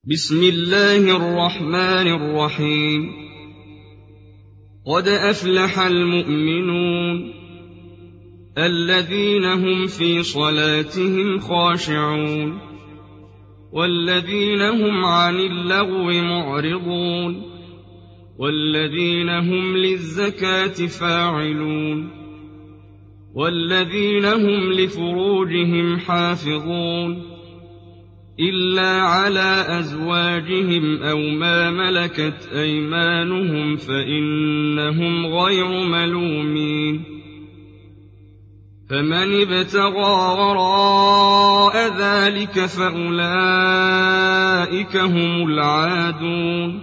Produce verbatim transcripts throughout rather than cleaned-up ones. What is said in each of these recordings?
بسم الله الرحمن الرحيم. قد أفلح المؤمنون الذين هم في صلاتهم خاشعون والذين هم عن اللغو معرضون والذين هم للزكاة فاعلون والذين هم لفروجهم حافظون إلا على أزواجهم أو ما ملكت أيمانهم فإنهم غير ملومين. فمن ابتغى وراء ذلك فأولئك هم العادون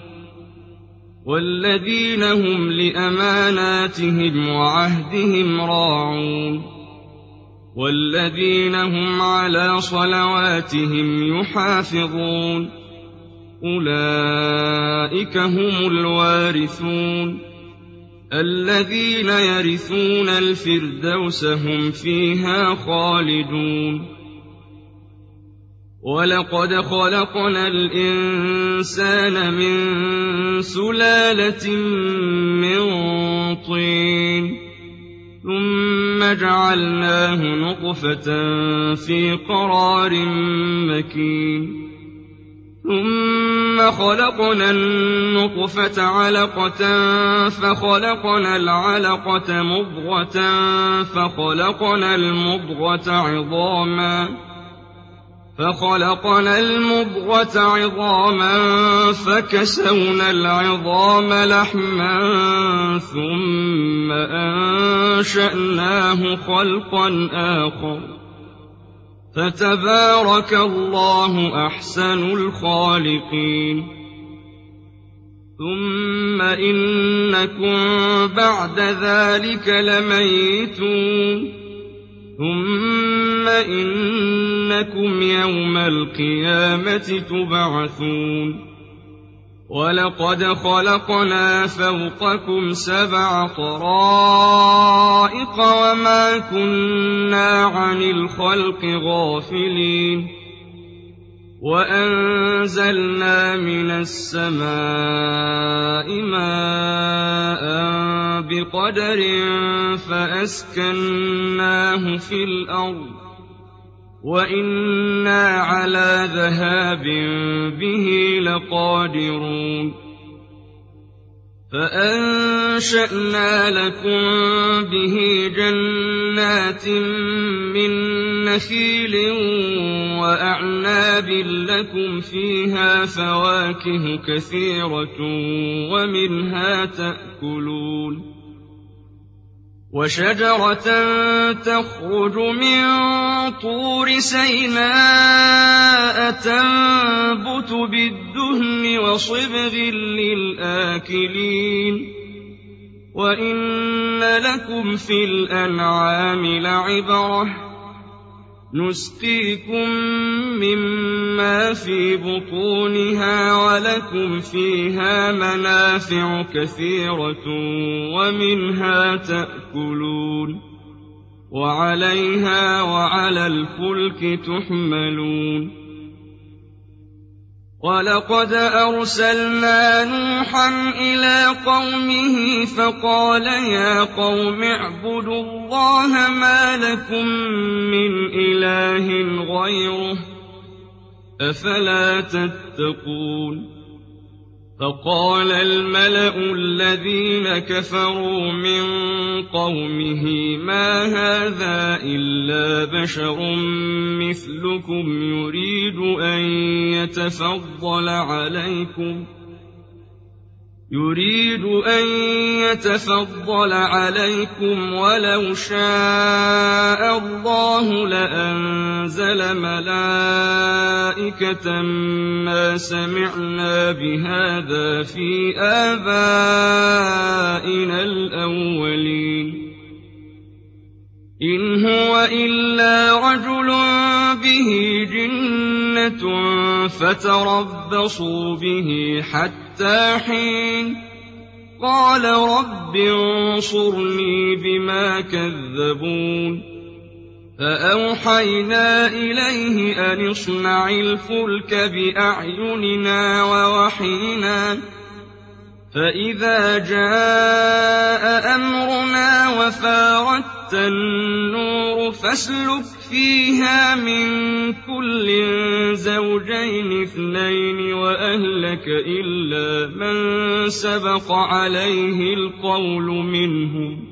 والذين هم لأماناتهم وعهدهم راعون والذين هم على صلواتهم يحافظون أولئك هم الوارثون الذين يرثون الفردوس هم فيها خالدون. ولقد خلقنا الإنسان من سلالة من طين ثم جعلناه نطفة في قرار مكين ثم خلقنا النطفة علقة فخلقنا العلقة مضغة فخلقنا المضغة عظاما فخلقنا المضغة عظاما فكسونا العظام لحما ثم أنشأناه خلقا آخر فتبارك الله أحسن الخالقين. ثم إنكم بعد ذلك لميتون ثم إنكم يوم القيامة تبعثون. ولقد خلقنا فوقكم سبع طرائق وما كنا عن الخلق غافلين وأنزلنا من السماء ماء بقدر فأسكناه في الأرض وإنا على ذهاب به لقادرون. فأنشأنا لكم به جنات من نخيل وأعناب لكم فيها فواكه كثيرة ومنها تأكلون وشجرة تخرج من طور سيناء تنبت بالدهن وصبغ للآكلين وإن لكم في الأنعام لعبرة نسقيكم مما في بطونها ولكم فيها منافع كثيرة ومنها تأكلون وعليها وعلى الفلك تحملون. ولقد أرسلنا نوحا إلى قومه فقال يا قوم اعبدوا الله ما لكم من إله غيره أفلا تتقون. فقال الملأ الذين كفروا من قومه ما هذا إلا بشر مثلكم يريد أن يتفضل عليكم يريد أن يتفضل عليكم ولو شاء الله لأنزل ملائكة ما سمعنا بهذا في آبائنا الأولين إن هو إلا رجل به جنة فتربصوا به حتى حين قال رب انصرني بما كذبون فأوحينا إليه أن اصنع الفلك بأعيننا ووحينا فإذا جاء أمرنا وفاردت النور فاسلك فيها من كل زوجين اثنين وأهلك إلا من سبق عليه القول منهم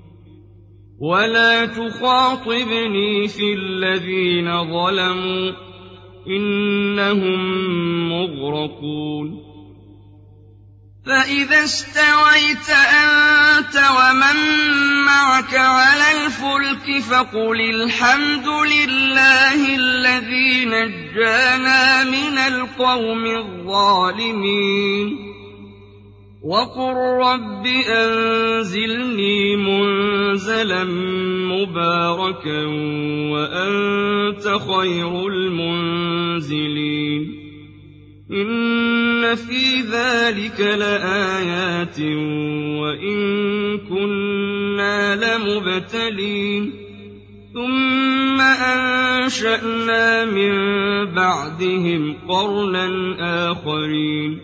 ولا تخاطبني في الذين ظلموا إنهم مغرقون فإذا استويت أنت ومن معك على الفلك فقل الحمد لله الذي نجانا من القوم الظالمين وقل رب أنزلني منزلا مباركا وأنت خير المنزلين إن في ذلك لآيات وإن كنا لمبتلين ثم أنشأنا من بعدهم قرنا آخرين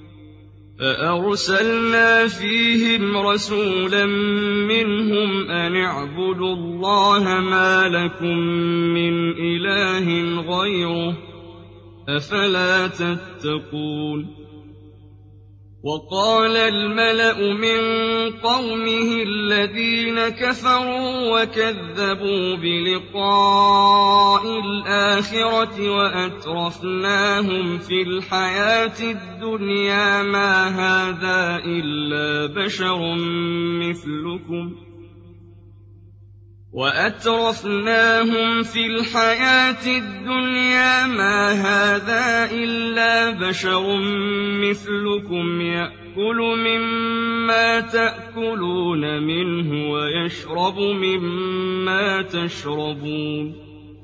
فأرسلنا فيهم رسولا منهم أن اعبدوا الله ما لكم من إله غيره أفلا تتقون وقال الملأ من قومه الذين كفروا وكذبوا بلقاء الآخرة وأترفناهم في الحياة الدنيا ما هذا إلا بشر مثلكم وأترفناهم في الحياة الدنيا ما هذا إلا بشر مثلكم يأكل مما تأكلون منه ويشرب مما تشربون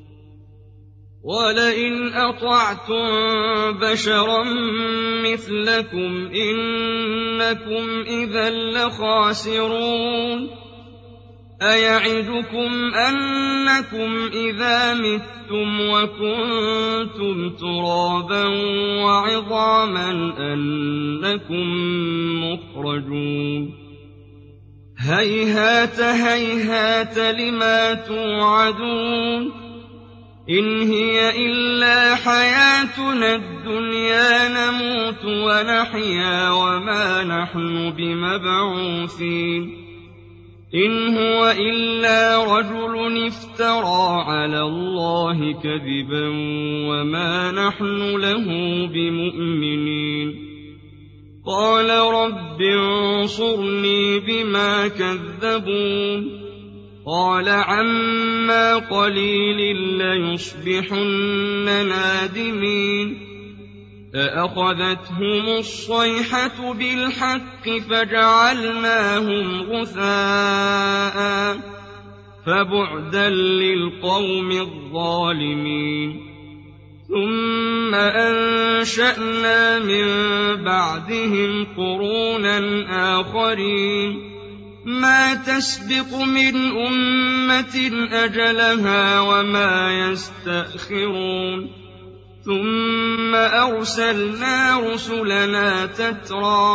ولئن أطعتم بشرا مثلكم إنكم إذا لخاسرون أيعدكم أنكم إذا متم وكنتم ترابا وعظاما أنكم مخرجون هيهات هيهات لما توعدون إن هي إلا حياتنا الدنيا نموت ونحيا وما نحن بمبعوثين إن هو إلا رجل افترى على الله كذبا وما نحن له بمؤمنين قال رب انصرني بما كذبون قال عما قليل ليصبحن نادمين فأخذتهم الصيحة بالحق فجعلناهم غثاء فبعدا للقوم الظالمين ثم أنشأنا من بعدهم قرونا آخرين ما تسبق من أمة أجلها وما يستأخرون ثم أرسلنا رسلنا تترى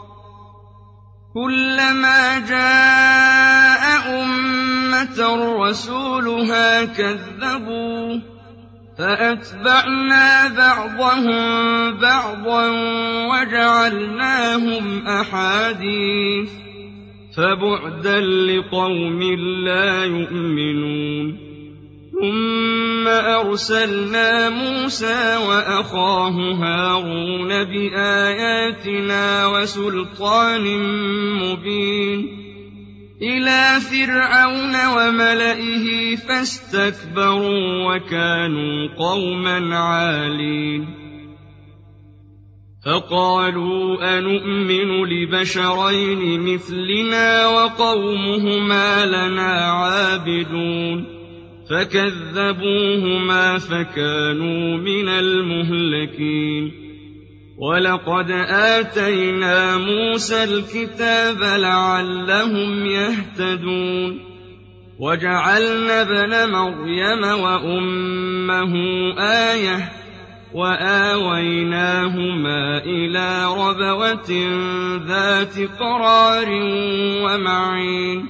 كلما جاء أمة رسولها كذبوه فأتبعنا بعضهم بعضا وجعلناهم أحاديث فبعدا لقوم لا يؤمنون ثم أرسلنا موسى وأخاه هارون بآياتنا وسلطان مبين إلى فرعون وملئه فاستكبروا وكانوا قوما عالين فقالوا أنؤمن لبشرين مثلنا وقومهما لنا عابدون فكذبوهما فكانوا من المهلكين ولقد آتينا موسى الكتاب لعلهم يهتدون وجعلنا ابن مريم وأمه آية وآويناهما إلى ربوة ذات قرار ومعين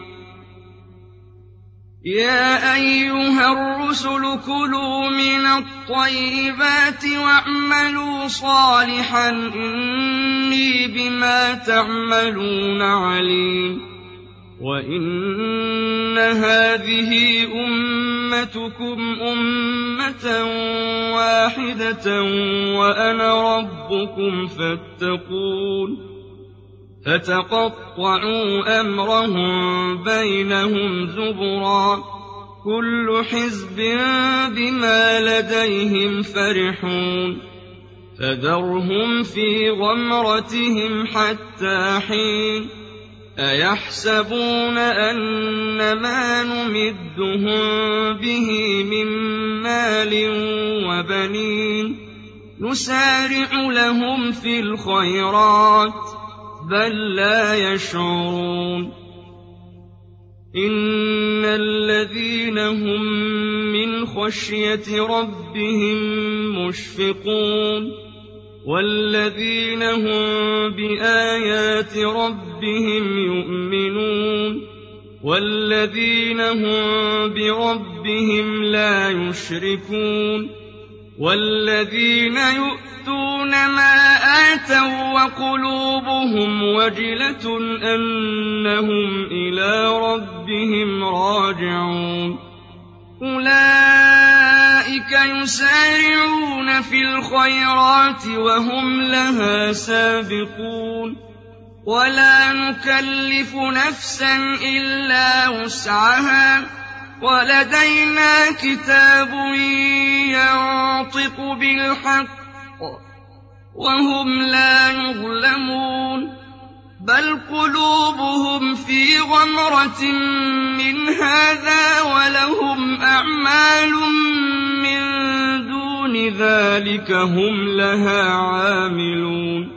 يا أيها الرسل كلوا من الطيبات واعملوا صالحا إني بما تعملون عليم وإن هذه أمتكم أمة واحدة وأنا ربكم فاتقون فتقطعوا أمرهم بينهم زبرا كل حزب بما لديهم فرحون فذرهم في غمرتهم حتى حين أيحسبون أن ما نمدهم به من مال وبنين نسارع لهم في الخيرات بل لا يشعرون إن الذين هم من خشية ربهم مشفقون والذين هم بآيات ربهم يؤمنون والذين هم بربهم لا يشركون والذين يؤتون ما آتوا وقلوبهم وجلة أنهم إلى ربهم راجعون أولئك يسارعون في الخيرات وهم لها سابقون ولا نكلف نفسا إلا وسعها ولدينا كتاب ينطق بالحق وهم لا يظلمون بل قلوبهم في غمرة من هذا ولهم أعمال من دون ذلك هم لها عاملون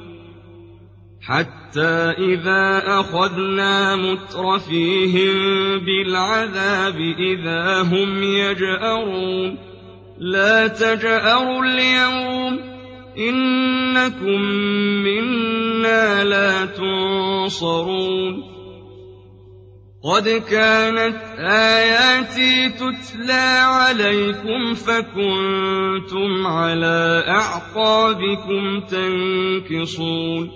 حتى إذا أخذنا مترفيهم بالعذاب إذا هم يجأرون لا تجأروا اليوم إنكم منا لا تنصرون قد كانت آياتي تتلى عليكم فكنتم على أعقابكم تنكصون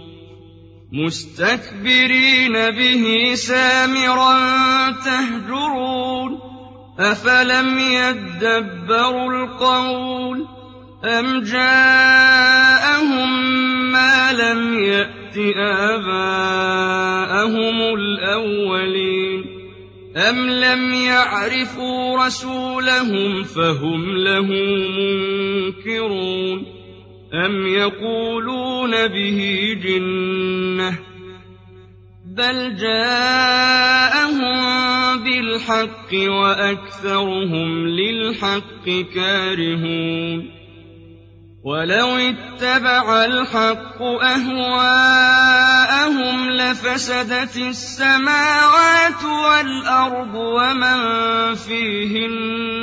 مستكبرين به سامرا تهجرون أفلم يدبروا القول أم جاءهم ما لم يأت آباءهم الأولين أم لم يعرفوا رسولهم فهم له منكرون أم يقولون به جنة بل جاءهم بالحق وأكثرهم للحق كارهون ولو اتبع الحق أهواءهم لفسدت السماوات والأرض ومن فيهن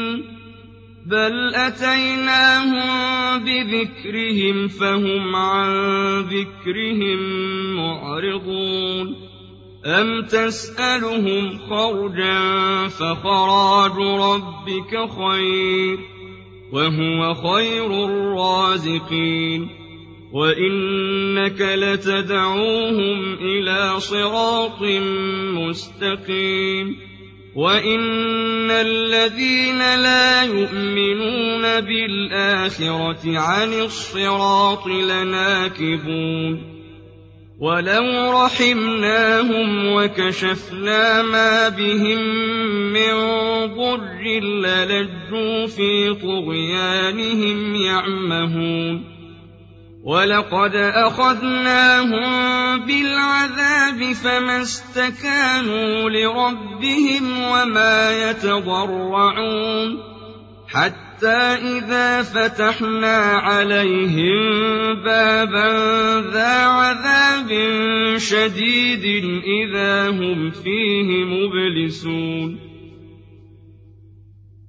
بل أتيناهم بذكرهم فهم عن ذكرهم معرضون أم تسألهم خرجا فخراج ربك خير وهو خير الرازقين وإنك لتدعوهم إلى صراط مستقيم وإن الذين لا يؤمنون بالآخرة عن الصراط لناكبون ولو رحمناهم وكشفنا ما بهم من ضر للجوا في طغيانهم يعمهون ولقد أخذناهم بالعذاب فما استكانوا لربهم وما يتضرعون حتى إذا فتحنا عليهم بابا ذا عذاب شديد إذا هم فيه مبلسون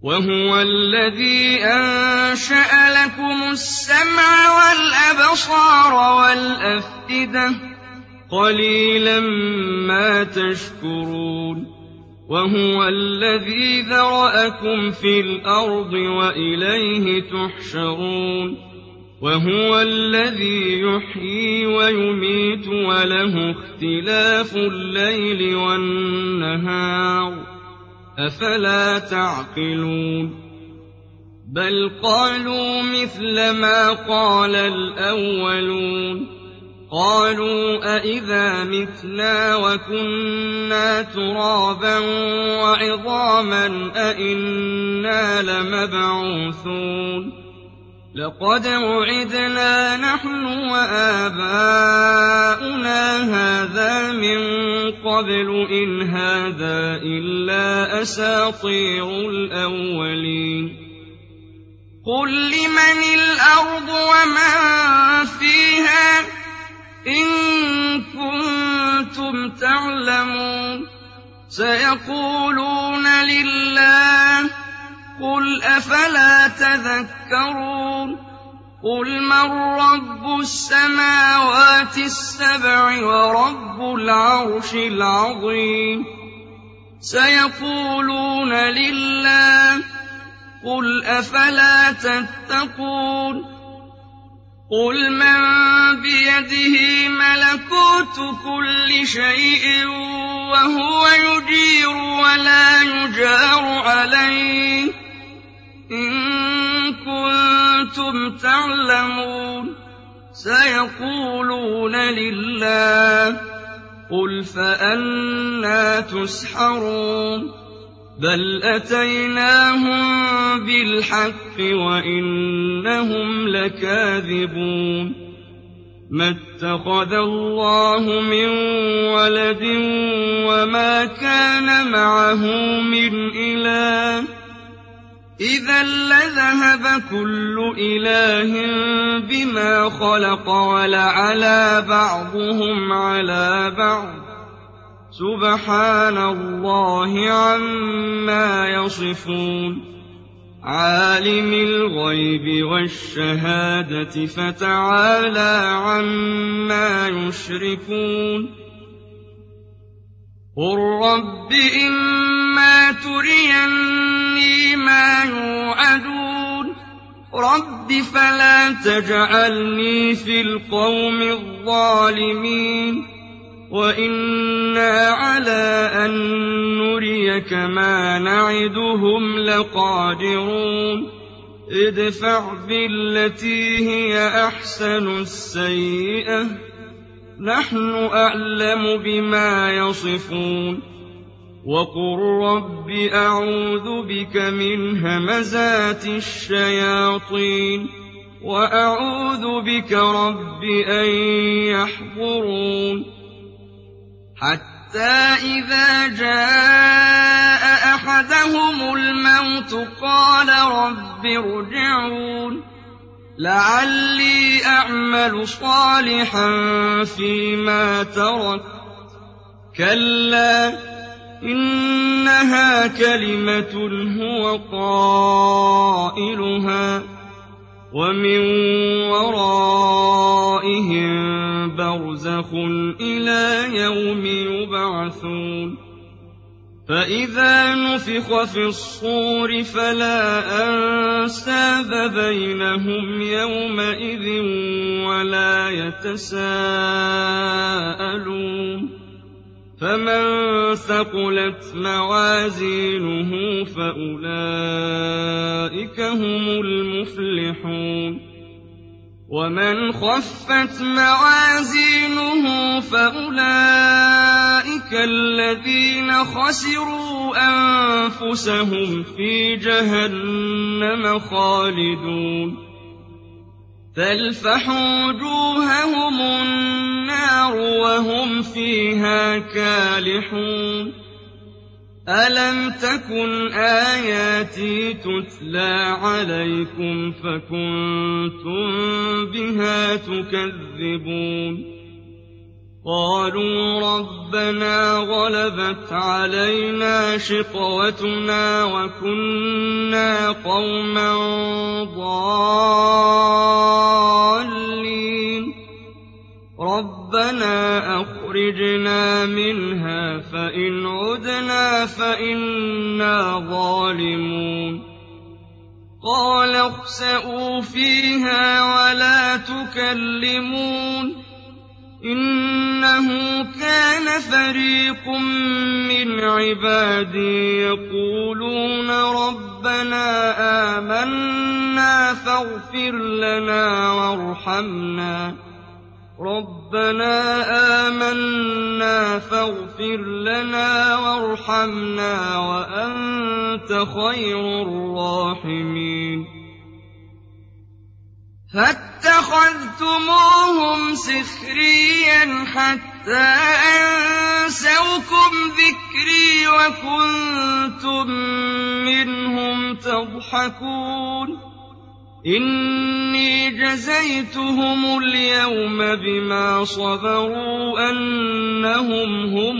وهو الذي أنشأ لكم السمع والأبصار والأفئدة قليلا ما تشكرون وهو الذي ذرأكم في الأرض وإليه تحشرون وهو الذي يحيي ويميت وله اختلاف الليل والنهار أفلا تعقلون بل قالوا مثل ما قال الأولون قالوا أئذا متنا وكنا ترابا وعظاما أئنا لمبعوثون لقد وعدنا نحن وآباؤنا هذا من قبل إن هذا إلا أساطير الأولين قل لمن الأرض ومن فيها إن كنتم تعلمون سيقولون لله قل أفلا تذكرون قل من رب السماوات السبع ورب العرش العظيم سيقولون لله قل أفلا تتقون قل من بيده ملكوت كل شيء وهو يجير ولا يجار عليه إن كنتم تعلمون سيقولون لله قل فأنى تسحرون بل أتيناهم بالحق وإنهم لكاذبون ما اتخذ الله من ولد وما كان معه من إله إذا لذهب كل إله بما خلق ولعلى بعضهم على بعض سبحان الله عما يصفون عالم الغيب والشهادة فتعالى عما يشركون قل رب إما تريني ما يوعدون رب فلا تجعلني في القوم الظالمين وإنا على أن نريك ما نعدهم لقادرون ادفع بالتي هي أحسن السيئة نحن أعلم بما يصفون وقل رب أعوذ بك من همزات الشياطين وأعوذ بك رب أن يحضرون حتى إذا جاء أحدهم الموت قال رب ارجعون لعلي أعمل صالحا فيما ترك كلا إنها كلمة هو قائلها ومن ورائهم برزخ إلى يوم يبعثون فإذا نفخ في الصور فلا أنساب بينهم يومئذ ولا يتساءلون فمن ثقلت موازينه فأولئك هم المفلحون ومن خفت موازينه فأولئك الذين خسروا أنفسهم في جهنم خالدون تلفح وجوههم النار وهم فيها كالحون ألم تكن آياتي تتلى عليكم فكنتم بها تكذبون قالوا ربنا غلبت علينا شقوتنا وكنا قوما ضالين ربنا أخرجنا منها فإن عدنا فإنا ظالمون قال اخسئوا فيها ولا تكلمون إنه كان فريق من عبادي يقولون ربنا آمنا فاغفر لنا وارحمنا ربنا آمنا فاغفر لنا وارحمنا وأنت خير الراحمين فاتخذتموهم سخريا حتى أنسوكم ذكري وكنتم منهم تضحكون إني جزيتهم اليوم بما صبروا أنهم هم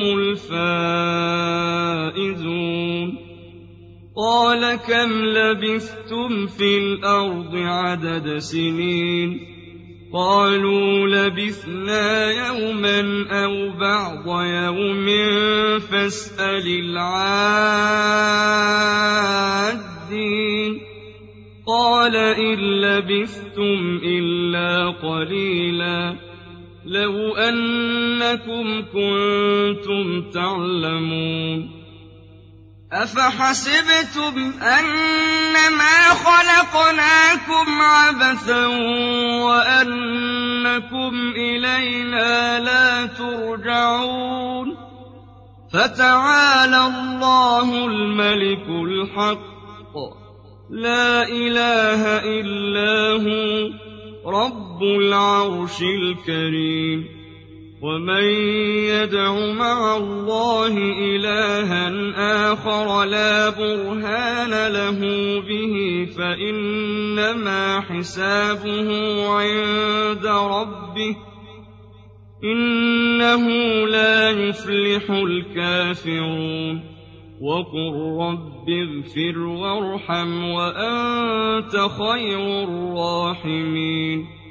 الفائزون قال كم لبثتم في الأرض عدد سنين قالوا لبثنا يوما أو بعض يوم فاسأل العادين قال إن لبثتم إلا قليلا لو أنكم كنتم تعلمون أفحسبتم أنما خلقناكم عبثا وأنكم إلينا لا ترجعون فتعالى الله الملك الحق لا إله إلا هو رب العرش الكريم ومن يدع مع الله إلها آخر لا برهان له به فإنما حسابه عند ربه إنه لا يفلح الكافرون وقل رب اغفر وارحم وأنت خير الراحمين